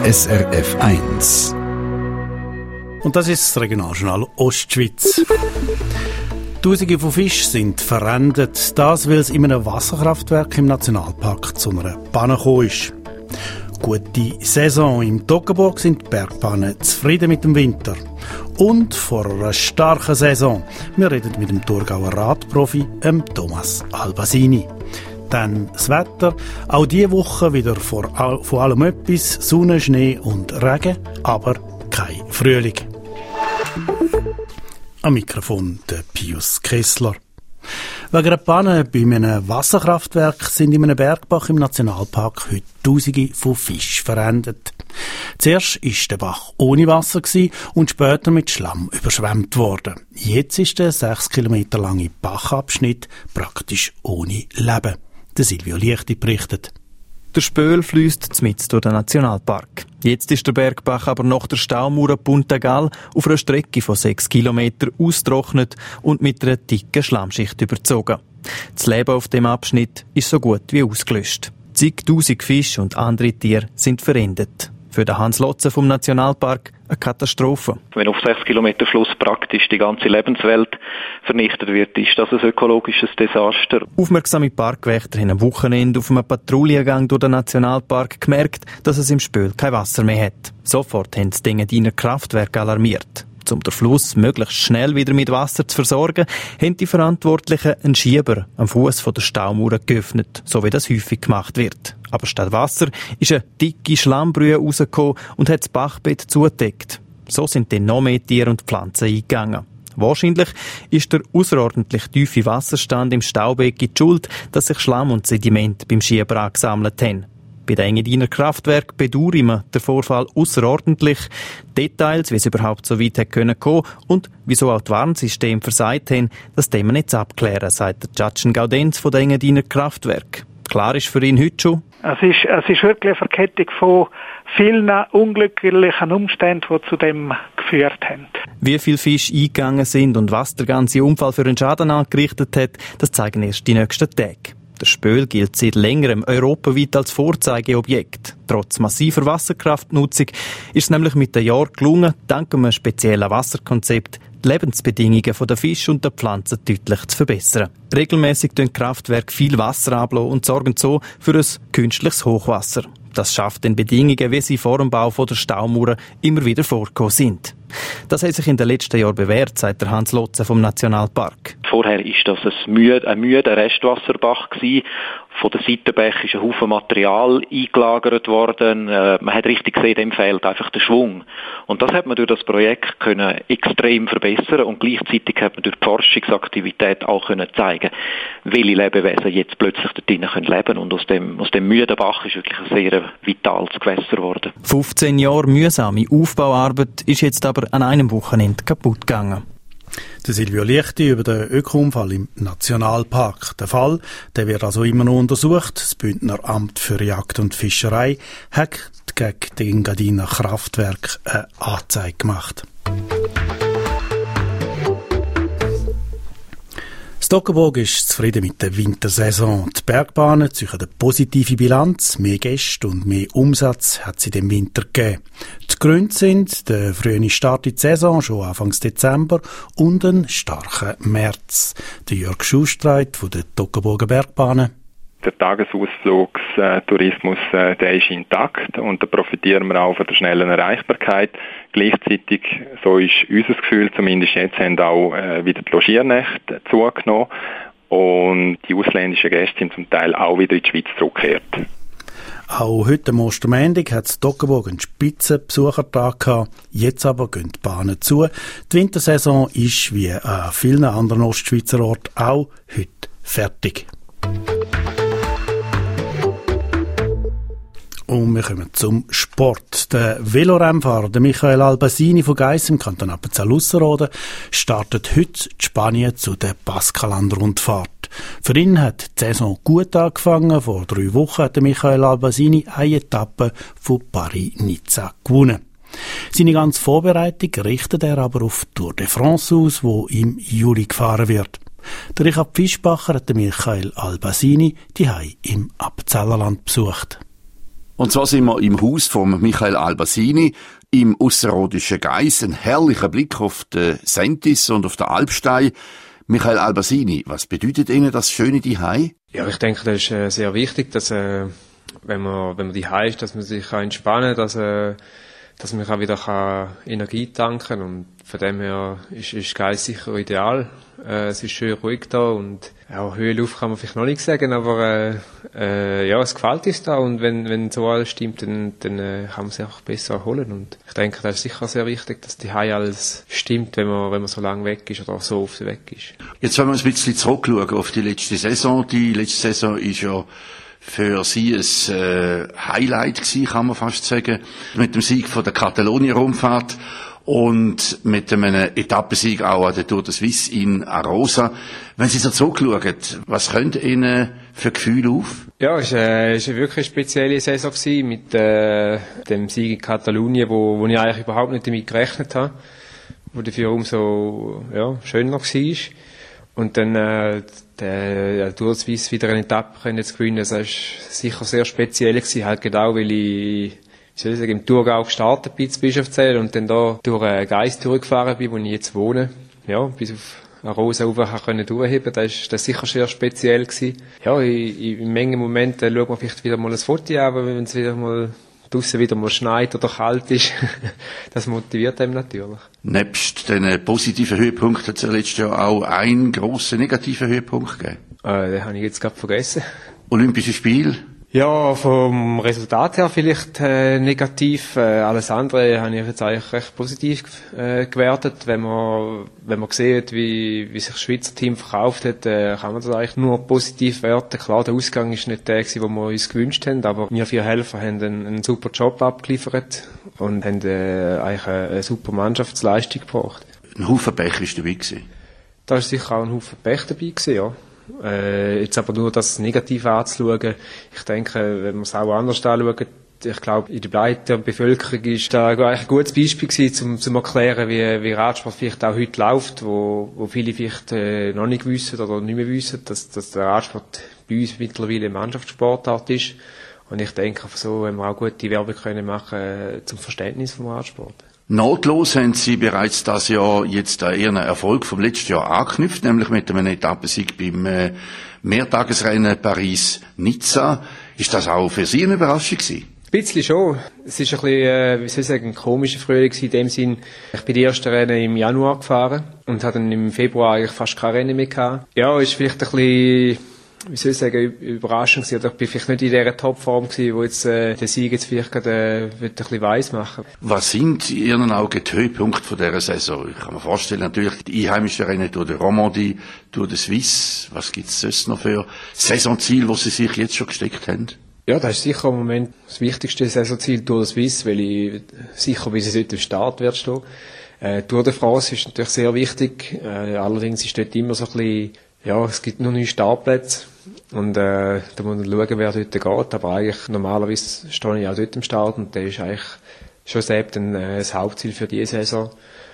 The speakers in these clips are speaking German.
SRF 1. Und das ist das Regionaljournal Ostschweiz. Tausende von Fischen sind verrendet. Das, weil es in einem Wasserkraftwerk im Nationalpark zu einer Panne gekommen ist. Gute Saison. Im Toggenburg sind die Bergbahnen zufrieden mit dem Winter. Und vor einer starken Saison. Wir reden mit dem Thurgauer Radprofi, Thomas Albasini. Dann das Wetter. Auch diese Woche wieder von allem etwas. Sonne, Schnee und Regen, aber kein Frühling. Am Mikrofon der Pius Kessler. Wegen einer Panne bei einem Wasserkraftwerk sind in einem Bergbach im Nationalpark heute Tausende von Fischen verendet. Zuerst war der Bach ohne Wasser und später mit Schlamm überschwemmt worden. Jetzt ist der 6 Kilometer lange Bachabschnitt praktisch ohne Leben. Der Silvio Liechti berichtet. Der Spöl fliesst mitten durch den Nationalpark. Jetzt ist der Bergbach aber nach der Staumauer Punta Gal auf einer Strecke von 6 Kilometern ausgetrocknet und mit einer dicken Schlammschicht überzogen. Das Leben auf dem Abschnitt ist so gut wie ausgelöscht. Zigtausend Fische und andere Tiere sind verendet. Für den Hans Lotze vom Nationalpark eine Katastrophe. Wenn auf 6 Kilometer Fluss praktisch die ganze Lebenswelt vernichtet wird, ist das ein ökologisches Desaster. Aufmerksame Parkwächter haben am Wochenende auf einem Patrouillengang durch den Nationalpark gemerkt, dass es im Spöl kein Wasser mehr hat. Sofort haben die Engadiner Kraftwerke alarmiert. Um den Fluss möglichst schnell wieder mit Wasser zu versorgen, haben die Verantwortlichen einen Schieber am Fuß der Staumauer geöffnet, so wie das häufig gemacht wird. Aber statt Wasser ist eine dicke Schlammbrühe rausgekommen und hat das Bachbett zugedeckt. So sind dann noch mehr Tiere und Pflanzen eingegangen. Wahrscheinlich ist der außerordentlich tiefe Wasserstand im Staubecken die Schuld, dass sich Schlamm und Sediment beim Schieber angesammelt haben. Bei den Engadiner Kraftwerk bedauern wir den Vorfall außerordentlich. Details, wie es überhaupt so weit kommen konnte und wieso auch die Warnsysteme versagt haben, das können wir nicht abklären, sagt der Jatschen Gaudenz von den Engadiner Kraftwerk. Klar ist für ihn heute schon. Es ist wirklich eine Verkettung von vielen unglücklichen Umständen, die zu dem geführt haben. Wie viele Fische eingegangen sind und was der ganze Unfall für einen Schaden angerichtet hat, das zeigen erst die nächsten Tage. Der Spöl gilt seit längerem europaweit als Vorzeigeobjekt. Trotz massiver Wasserkraftnutzung ist es nämlich mit den Jahren gelungen, dank einem speziellen Wasserkonzept die Lebensbedingungen der Fische und der Pflanzen deutlich zu verbessern. Regelmässig tun Kraftwerke viel Wasser ablassen und sorgen so für ein künstliches Hochwasser. Das schafft den Bedingungen, wie sie vor dem Bau der Staumauer immer wieder vorgekommen sind. Das hat sich in den letzten Jahren bewährt, sagt der Hans Lotze vom Nationalpark. Vorher war das ein müder Restwasserbach gewesen. Von den Seitenbächen ist ein Haufen Material eingelagert worden. Man hat richtig gesehen, dem fehlt einfach der Schwung. Und das hat man durch das Projekt können extrem verbessern und gleichzeitig hat man durch die Forschungsaktivität auch können zeigen, welche Lebewesen jetzt plötzlich dort drinnen leben können. Und aus dem müden Bach ist wirklich ein sehr vitales Gewässer geworden. 15 Jahre mühsame Aufbauarbeit ist jetzt aber an einem Wochenende kaputt gegangen. Der Silvio Liechti über den Öko-Unfall im Nationalpark. Der Fall, der wird also immer noch untersucht. Das Bündner Amt für Jagd und Fischerei hat gegen den Engadiner Kraftwerk eine Anzeige gemacht. Stockenburg ist zufrieden mit der Wintersaison. Die Bergbahnen ziehen eine positive Bilanz. Mehr Gäste und mehr Umsatz hat sie dem Winter gegeben. Die Gründe sind der frühe Start in die Saison, schon Anfang Dezember, und ein starker März. Der Jörg Schustreit von den Stockenburger Bergbahnen. Der Tagesausflugstourismus, der ist intakt und da profitieren wir auch von der schnellen Erreichbarkeit. Gleichzeitig, so ist unser Gefühl, zumindest jetzt haben auch wieder die Logiernächte zugenommen und die ausländischen Gäste sind zum Teil auch wieder in die Schweiz zurückgekehrt. Auch heute am Ostermontag hat es Stockenburg einen Spitzenbesuchertag gehabt. Jetzt aber gehen die Bahnen zu. Die Wintersaison ist, wie an vielen anderen Ostschweizer Orten, auch heute fertig. Und wir kommen zum Sport. Der Velorennfahrer Michael Albasini von Geiss im Kanton Appenzell-Ausserrhoden startet heute in Spanien zu der Baskeland-Rundfahrt. Für ihn hat die Saison gut angefangen. Vor 3 Wochen hat Michael Albasini eine Etappe von Paris-Nizza gewonnen. Seine ganze Vorbereitung richtet er aber auf Tour de France aus, wo im Juli gefahren wird. Der Richard Fischbacher hat Michael Albasini daheim im Appenzellerland besucht. Und zwar sind wir im Haus von Michael Albasini im ausserrhodischen Geiss. Ein herrlicher Blick auf den Sentis und auf den Alpstein. Michael Albasini, was bedeutet Ihnen das schöne Zuhause? Ja, ich denke, das ist sehr wichtig, dass wenn man Zuhause ist, dass man sich entspannen kann, dass man auch wieder Energie tanken kann. Und von dem her ist Geiss sicher ideal. Es ist schön ruhig da und ja, Höhe Luft kann man vielleicht noch nicht sagen, aber ja, es gefällt uns da und wenn so alles stimmt, dann kann man sich auch besser erholen. Und ich denke, das ist sicher sehr wichtig, dass die Hause alles stimmt, wenn man so lange weg ist oder so oft weg ist. Jetzt wollen wir ein bisschen zurückschauen auf die letzte Saison. Die letzte Saison ist ja für Sie ein Highlight gewesen, kann man fast sagen, mit dem Sieg von der Katalonien-Rundfahrt und mit einem Etappensieg auch an der Tour de Suisse in Arosa. Wenn Sie so zurückschauen, was könnt Ihnen für Gefühle auf? Ja, es war wirklich eine spezielle Saison gewesen, mit dem Sieg in Katalonien, wo ich eigentlich überhaupt nicht damit gerechnet habe, wo dafür umso schöner war. Und dann der Tour de Suisse wieder eine Etappe zu gewinnen, das war sicher sehr speziell gewesen, halt genau, weil ich im Thurgau gestartet bin, zu Bischofszell, und dann da durch Geiss durchgefahren bin, wo ich jetzt wohne. Ja, bis auf Arosa rauf können durchheben. Das war sicher sehr speziell gewesen. Ja, in manchen Momenten schaut man vielleicht wieder mal ein Foto an, aber wenn es wieder mal draussen wieder mal schneit oder kalt ist, das motiviert einem natürlich. Nebst den positiven Höhepunkten hat es ja letztes Jahr auch einen grossen negativen Höhepunkt gegeben. Den habe ich jetzt gerade vergessen. Olympische Spiele? Ja, vom Resultat her vielleicht negativ. Alles andere habe ich jetzt eigentlich recht positiv gewertet. Wenn man sieht, wie sich das Schweizer Team verkauft hat, kann man das eigentlich nur positiv werten. Klar, der Ausgang ist nicht der gewesen, den wir uns gewünscht haben, aber wir 4 Helfer haben einen super Job abgeliefert und haben eigentlich eine super Mannschaftsleistung gebracht. Ein Haufen Pech ist dabei gewesen. Da ist sicher auch ein Haufen Pech dabei gewesen, ja. Jetzt aber nur das Negative anzuschauen. Ich denke, wenn man es auch anders anschaut, ich glaube, in der breiten Bevölkerung ist da eigentlich ein gutes Beispiel gewesen, zum erklären, wie Radsport vielleicht auch heute läuft, wo viele vielleicht noch nicht wissen oder nicht mehr wissen, dass der Radsport bei uns mittlerweile eine Mannschaftssportart ist. Und ich denke, so haben wir auch gute Werbung können machen zum Verständnis vom Radsport. Nahtlos haben Sie bereits das Jahr jetzt an Ihren Erfolg vom letzten Jahr angeknüpft, nämlich mit einem Etappensieg beim Mehrtagesrennen Paris-Nizza. Ist das auch für Sie eine Überraschung gewesen? Ein bisschen schon. Es ist ein bisschen, ein komischer Frühling gewesen, in dem Sinn, ich bin die ersten Rennen im Januar gefahren und hatte dann im Februar eigentlich fast keine Rennen mehr gehabt. Ja, ist vielleicht ein bisschen, überraschend gewesen. Oder ich bin vielleicht nicht in dieser Topform gewesen, wo jetzt der Sieg jetzt vielleicht gerade ein bisschen weiss machen. Was sind in Ihren Augen die Höhepunkte von dieser Saison? Ich kann mir vorstellen, natürlich die einheimischen Rennen durch die Romandie, durch die Suisse. Was gibt es sonst noch für Saisonziele, die Sie sich jetzt schon gesteckt haben? Ja, das ist sicher im Moment das wichtigste Saisonziel Tour de Suisse, weil ich sicher, wie sie dort im Start wird stehen. Tour de France ist natürlich sehr wichtig. Allerdings ist dort immer so ein bisschen, ja, es gibt nur 9 Startplätze. Und da muss man schauen, wer dort geht. Aber eigentlich, normalerweise stehe ich auch dort im Start und der ist eigentlich schon selbst das Hauptziel für diese Saison.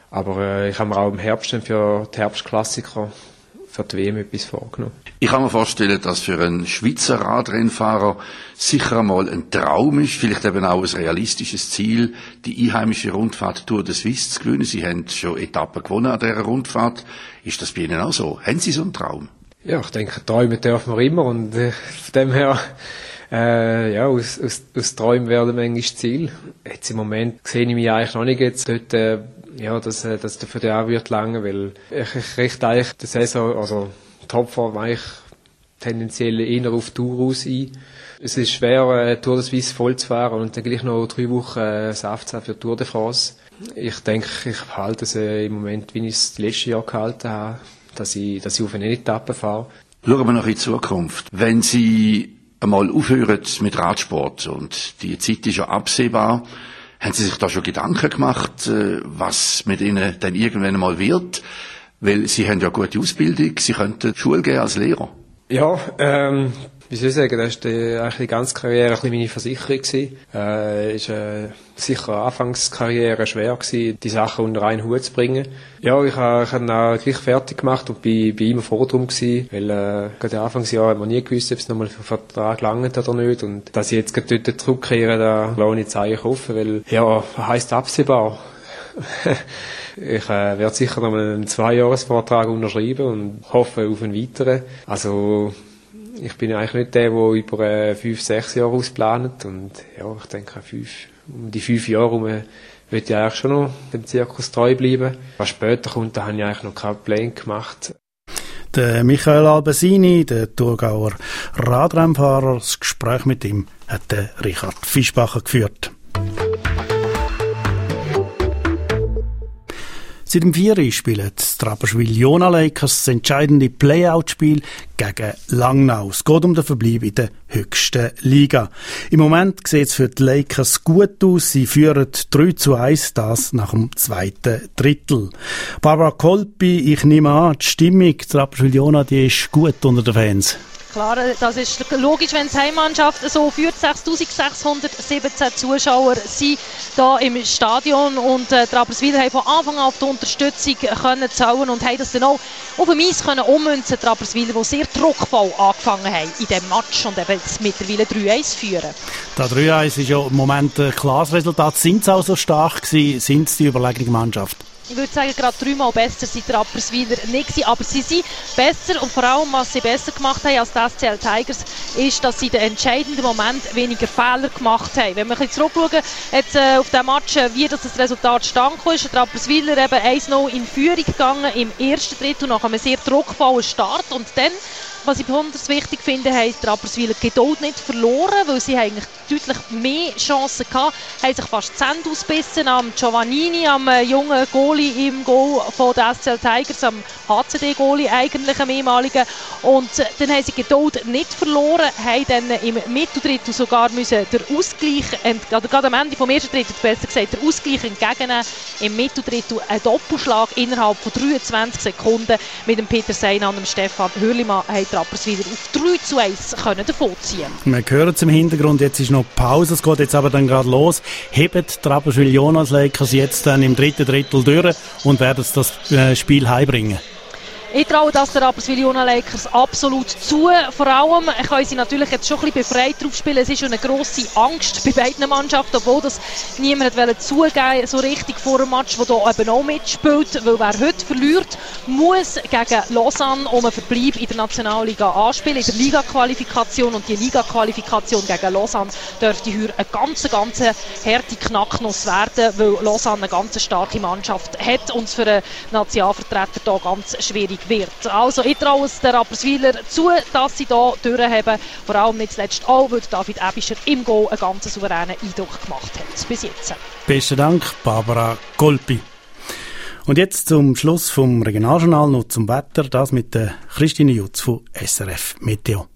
Aber ich habe mir auch im Herbst für die Herbstklassiker für die WM etwas vorgenommen. Ich kann mir vorstellen, dass für einen Schweizer Radrennfahrer sicher einmal ein Traum ist, vielleicht eben auch ein realistisches Ziel, die einheimische Rundfahrt Tour de Suisse zu gewinnen. Sie haben schon Etappen gewonnen an dieser Rundfahrt. Ist das bei Ihnen auch so? Haben Sie so einen Traum? Ja, ich denke, träumen dürfen wir immer und von dem her, aus Träumen werden manchmal Ziel. Jetzt im Moment sehe ich mich eigentlich noch nicht jetzt dort, dass für die auch wird lange, weil ich richte eigentlich die Saison, also Topform eigentlich tendenziell eher auf Tour aus ein. Es ist schwer, Tour de Suisse voll zu fahren und dann gleich noch 3 Wochen Saft für Tour de France. Ich denke, ich halte es im Moment, wie ich es das letzte Jahr gehalten habe, dass ich auf eine Etappe fahre. Schauen wir noch in die Zukunft. Wenn Sie einmal aufhören mit Radsport und die Zeit ist ja absehbar, haben Sie sich da schon Gedanken gemacht, was mit Ihnen dann irgendwann einmal wird? Weil Sie haben ja gute Ausbildung, Sie könnten Schule gehen als Lehrer. Ja, wie soll ich sagen, das war eigentlich die ganze Karriere ein bisschen meine Versicherung gewesen. Ist sicher Anfangskarriere schwer gewesen, die Sachen unter einen Hut zu bringen. Ja, ich habe auch gleich fertig gemacht und bin immer froh drum gewesen, weil gerade im Anfangsjahr hat man nie gewusst, ob es nochmal für einen Vertrag langt oder nicht. Und dass ich jetzt gerade dort zurückkehre, da lasse ich jetzt eigentlich offen, weil ja, heisst absehbar. Ich werde sicher nochmal einen 2-Jahres-Vertrag unterschreiben und hoffe auf einen weiteren. Also ich bin eigentlich nicht der über 5-6 Jahre ausplant und ja, ich denke um die 5 Jahre herum will ich eigentlich schon noch dem Zirkus treu bleiben. Was später kommt, da habe ich eigentlich noch keinen Plan gemacht. Der Michael Albesini, der Thurgauer Radrennfahrer, das Gespräch mit ihm hat der Richard Fischbacher geführt. Seit dem 4. spielen die Rapperswil-Jona Lakers das entscheidende Playout-Spiel gegen Langnau. Es geht um den Verbleib in der höchsten Liga. Im Moment sieht es für die Lakers gut aus. Sie führen 3-1, das nach dem 2. Drittel. Barbara Kolpi, ich nehme an, die Stimmung der Rapperswil-Jona, die ist gut unter den Fans. Klar, das ist logisch, wenn die Heimmannschaft so führt. 6'617 Zuschauer sind hier im Stadion und die Rapperswiler haben von Anfang an auf die Unterstützung können zählen und haben das dann auch auf dem Eis können ummünzen, die Rapperswiler, die sehr druckvoll angefangen haben in diesem Match und eben jetzt mittlerweile 3-1 führen. Das 3-1 ist ja im Moment ein klares Resultat. Sind sie auch so stark gewesen? Sind sie die überlegene Mannschaft? Ich würde sagen, gerade 3-mal besser sind die Rapperswiler nicht gewesen, aber sie sind besser und vor allem, was sie besser gemacht haben als die SCL Tigers, ist, dass sie in den entscheidenden Moment weniger Fehler gemacht haben. Wenn wir ein bisschen zurückschauen, jetzt auf den Match, wie das Resultat stand, ist der Rapperswiler eben 1-0 in Führung gegangen im ersten Drittel nach einem sehr druckvollen Start und dann, was ich besonders wichtig finde, haben die Rapperswiler Geduld nicht verloren, weil sie eigentlich deutlich mehr Chancen hatten, haben sich fast die Zähne ausgebissen am Giovannini, am jungen Goalie im Goal von der SCL Tigers, am HCD-Goalie eigentlich, am ehemaligen. Und dann haben sie Geduld nicht verloren, haben dann im Mitteldrittel sogar müssen den Ausgleich, oder gerade am Ende vom ersten Drittel, besser gesagt, den Ausgleich entgegennehmen. Im Mitteldrittel ein Doppelschlag innerhalb von 23 Sekunden mit dem Peter Seinan und dem Stefan Hürlimann haben die Rapperswiler auf 3-1 können davonziehen. Wir hören es im Hintergrund, jetzt ist noch Pause, es geht jetzt aber dann gerade los. Heben die Rapperswil-Jona Lakers jetzt dann im 3. Drittel durch und werden das Spiel heimbringen? Ich traue das der Rapperswil-Jona Lakers absolut zu. Vor allem können sie natürlich jetzt schon ein bisschen befreit drauf spielen. Es ist schon eine grosse Angst bei beiden Mannschaften, obwohl das niemand wollte zugeben, so richtig vor dem Match, der hier eben auch mitspielt. Weil wer heute verliert, muss gegen Lausanne um einen Verbleib in der Nationalliga anspielen, in der Liga-Qualifikation. Und die Liga-Qualifikation gegen Lausanne dürfte hier eine ganz harte Knacknuss werden, weil Lausanne eine ganz starke Mannschaft hat und es für einen Nationalvertreter hier ganz schwierig wird. Also ich traue es den Rapperswiler zu, dass sie hier durchhaben. Vor allem nicht zuletzt auch, weil David Ebischer im Goal einen ganz souveränen Eindruck gemacht hat. Bis jetzt. Besten Dank, Barbara Kolpi. Und jetzt zum Schluss vom Regionaljournal noch zum Wetter, das mit der Christine Jutz von SRF Meteo.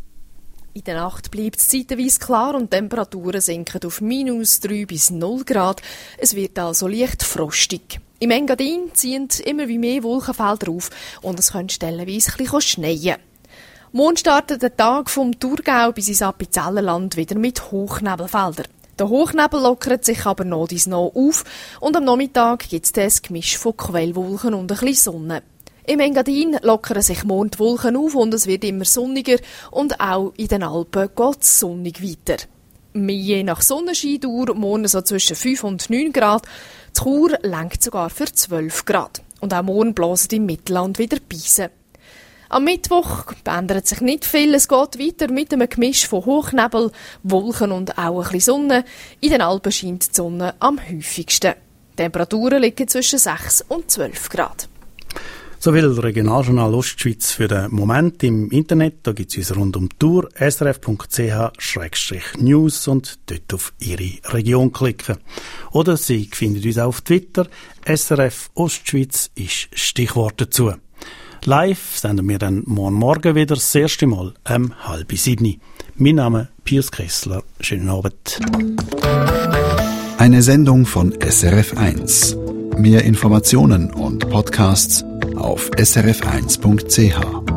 In der Nacht bleibt es zeitweise klar und die Temperaturen sinken auf -3 bis 0 Grad. Es wird also leicht frostig. Im Engadin ziehen immer wie mehr Wolkenfelder auf und es könnte stellenweise ein bisschen schneien. Morgen startet der Tag vom Thurgau bis ins Appenzellerland wieder mit Hochnebelfeldern. Der Hochnebel lockert sich aber noch dies noch auf und am Nachmittag gibt es das Gemisch von Quellwolken und ein bisschen Sonne. Im Engadin lockern sich morgen die Wolken auf und es wird immer sonniger und auch in den Alpen geht es sonnig weiter. Je nach Sonnenscheindauer morgen so zwischen 5 und 9 Grad. Die Chur lenkt sogar für 12 Grad. Und auch morgen blasen im Mittelland wieder Beisen. Am Mittwoch ändert sich nicht viel. Es geht weiter mit einem Gemisch von Hochnebel, Wolken und auch ein bisschen Sonne. In den Alpen scheint die Sonne am häufigsten. Die Temperaturen liegen zwischen 6 und 12 Grad. So viel Regionaljournal Ostschweiz für den Moment im Internet. Da gibt es uns rund um die Tour srf.ch/news und dort auf Ihre Region klicken. Oder Sie finden uns auch auf Twitter. SRF Ostschweiz ist Stichwort dazu. Live senden wir dann morgen wieder das erste Mal 6:30. Mein Name Pius Kessler. Schönen Abend. Eine Sendung von SRF1. Mehr Informationen und Podcasts auf srf1.ch.